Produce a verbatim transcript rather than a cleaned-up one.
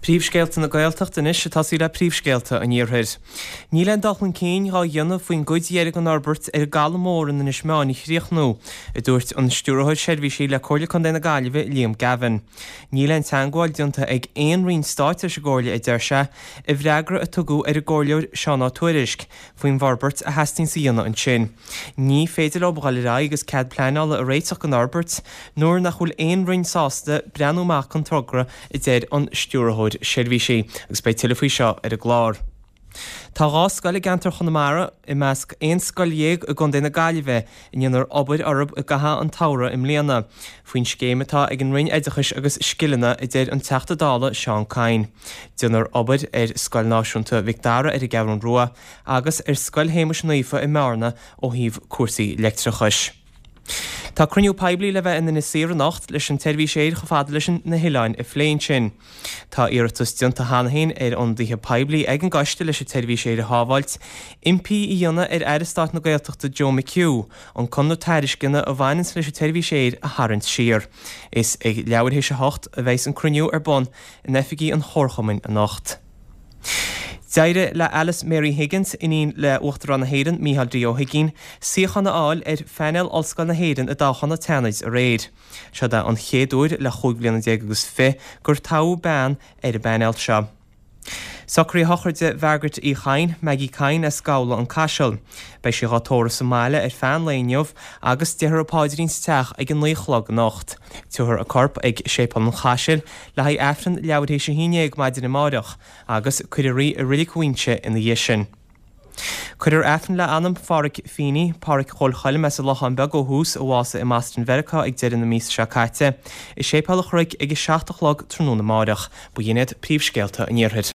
Príomhscéalta na Gaeltacht inis se tasí le príomhscéalta an iarthir. Ní len dachan céin há dhéanamh faoin gcuid dhéarag an Norbert ar gala mór in na Ismeáin i chríochnú, i dúirt an stúrathid seirbhísí le comhairle chun déna Gaillimh Liam Gavin. Ní len teangáil dionta ag aon rion stáit ar sa gcomhairle i dteirse, i bhreagra a tugadh ar a gcomhairleoir Seán Tuairisc faoin Norbert a heastain sa dhéanamh an sin. Ní féidir ó bhaile rá agus cead pleanála a réiteach an Norbert, nuair nach bhfuil aon rion sásta breanúach an togra i dtéir an stúrathid seirbhísí, agus beidh tilafí seo ar a glár. Tá gá scoil gantar Chonamara i measc aon scoil dhéag a gcon déna Gaillimh in dionar obair orb a gatha an tara im Líana. Faoin scéimetá ag an roinn oideachais agus scileanna i dtéir an teachta dála Seán Cain. Dionar obair ar scoil náisiúnta Victoria ar i Gabhran Rua agus ar scoil Hamish Naofa i Marna ó híomh cuasaí leictreachais. Tá cruniú peibli le bheith ina na saoire nacht leis an teirbhíséir go fada leis na Hileáin i phléin sin. Tá iarratas dionta hanahéin ar an dtithe peibli ag an gaiste leis a teirbhíséir a hábhailt, impí i dhéanana ar Airstát na Gaeltachta Joe McHugh, an conú tairiscinna a bhainins leis a teirbhíséir a tharraint siar. Is ag leabharthééis a hocht a bheits an cruniú ar bon in effigií an chorchamin a nacht. Deire le Alice Mary Higgins inín le Uachtar na Héireann Mícheál Drío Higgin, siochanna áil ar Feineal Ollscoil na Héireann a dáchanna teanaid a réid. Se da an chéadúir le chuig bliana déag agus fi gur táú bean ar a beanáil seo. Socraí hochirde bhegart í Chain, Maggie Cain a scála an Cashel. Bei sé gátóra Somáile ar fan léinneomh agus deithir apáidirín steach ag an líochlog nacht. Tuair a corp ag sépal an Cashel le haid efran leabharthééis sé híine ag maidir na máireach agus cuidirí a rilí cuainte in na dhisin. Cuidir efran le anam Fáric Fini, Páric Chulchaile me sa lochan beag ó hús a bhása i Mastran Verica ag deireadh na míos se caite. I sépal a chuig ag seachtach log trúnú na máireach, bu dhéanaad príomhscéalta an iarthir.